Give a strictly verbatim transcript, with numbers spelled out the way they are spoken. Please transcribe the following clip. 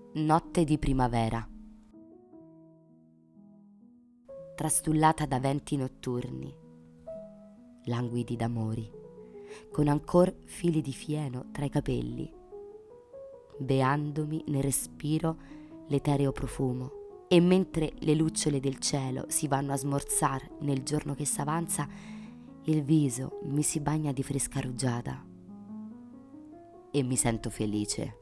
Notte di primavera. Trastullata da venti notturni, languidi d'amori, con ancor fili di fieno tra i capelli, beandomi nel respiro l'etereo profumo, e mentre le lucciole del cielo si vanno a smorzar nel giorno che s'avanza, il viso mi si bagna di fresca rugiada e mi sento felice.